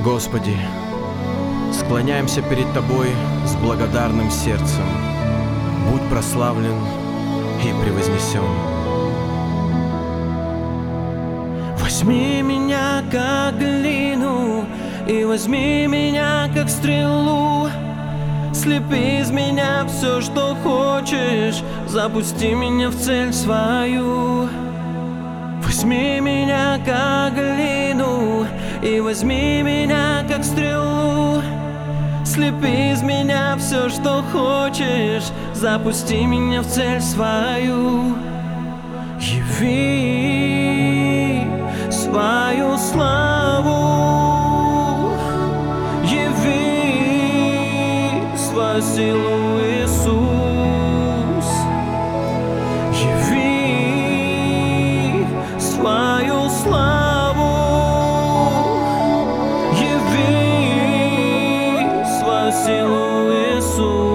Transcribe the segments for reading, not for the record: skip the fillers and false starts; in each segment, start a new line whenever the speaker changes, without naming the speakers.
Господи, склоняемся перед Тобой с благодарным сердцем. Будь прославлен и превознесен.
Возьми меня как глину и возьми меня как стрелу. Слепи из меня все, что хочешь, запусти меня в цель свою. Возьми меня как глину и возьми меня как стрелу. Слепи из меня все, что хочешь, запусти меня в цель свою. Яви свою славу, яви свою силу, Иисус. Яви свою славу, яви свою силу, Иисус.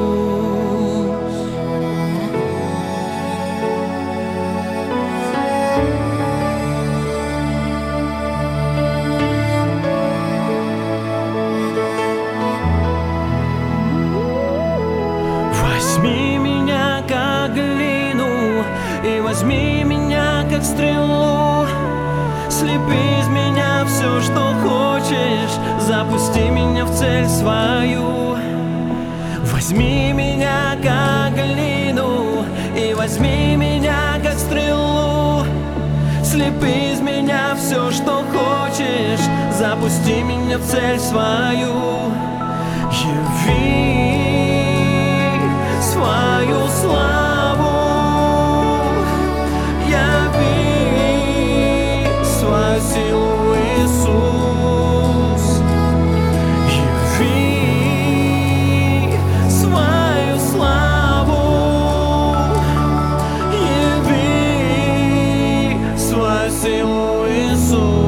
Возьми меня как глину и возьми меня как стрелу. Слепи из меня все, что хочешь, запусти меня в цель свою. Возьми меня как глину и возьми меня как стрелу. Слепи из меня все, что хочешь, запусти меня в цель свою. Яви свою славу, яви свою силу, Иисус. Яви свою славу, яви свою силу, Иисус.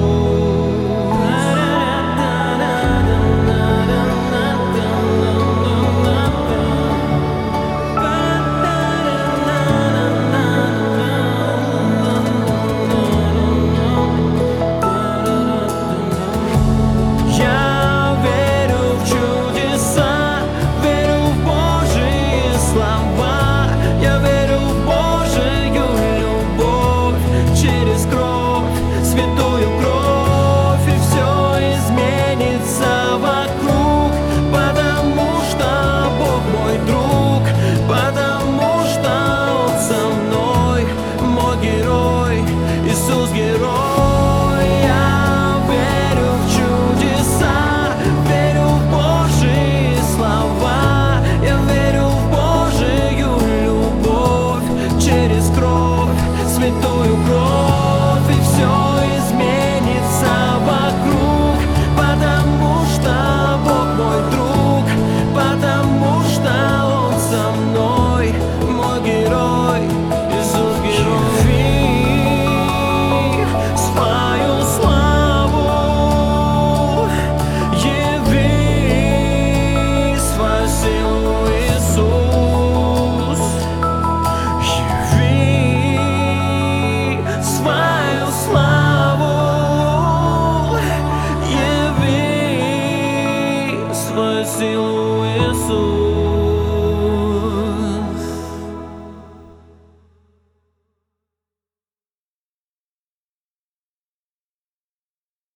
Святую кровь, и все изменится вокруг, потому что Бог мой друг, потому что Он со мной, мой герой, Иисус герой. Яви свою славу, яви свою силу, Иисус. Свою славу, яви свою силу, Иисус.